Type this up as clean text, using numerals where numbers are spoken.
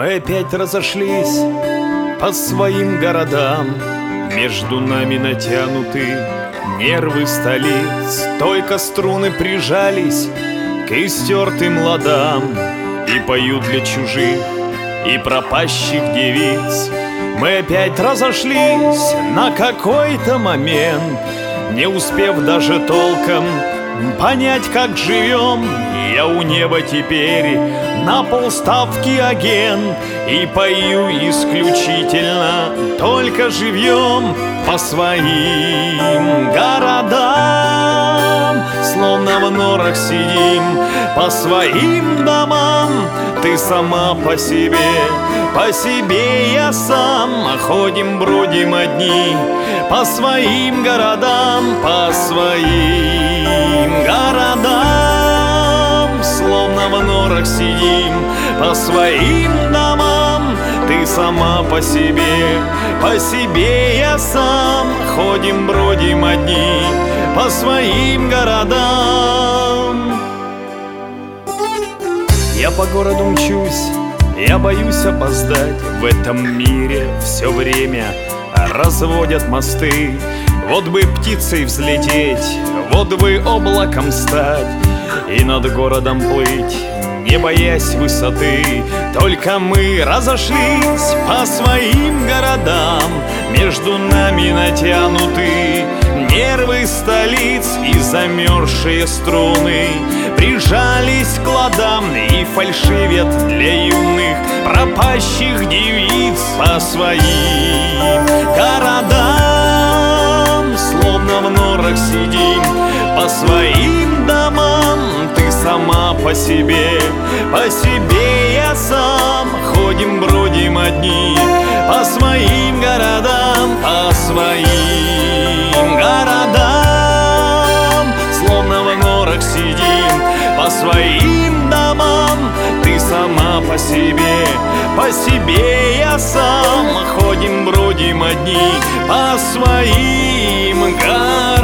Мы опять разошлись по своим городам. Между нами натянуты нервы столиц. Только струны прижались к истертым ладам и поют для чужих и пропащих девиц. Мы опять разошлись на какой-то момент, не успев даже толком понять, как живем. Я у неба теперь на полставки агент и пою исключительно только живьем по своим городам. Словно в норах сидим по своим домам. Ты сама по себе я сам. Ходим, бродим одни по своим городам, по своим городам. Словно в норах сидим по своим домам. Ты сама по себе я сам. Ходим, бродим одни по своим городам. Я по городу мчусь, я боюсь опоздать. В этом мире все время разводят мосты. Вот бы птицей взлететь, вот бы облаком стать и над городом плыть, не боясь высоты. Только мы разошлись по своим городам. Между нами натянуты нервы столиц, и замерзшие струны прижались к ладам и фальшивят для юных пропащих девиц по своим городам. Словно в норах сидим по своим домам. Ты сама по себе я сам. Ходим, бродим одни по своим городам, по своим городам. Словно в норах сидим по своим домам. Ты сама по себе я сам. Ходим, бродим одни по своим городам.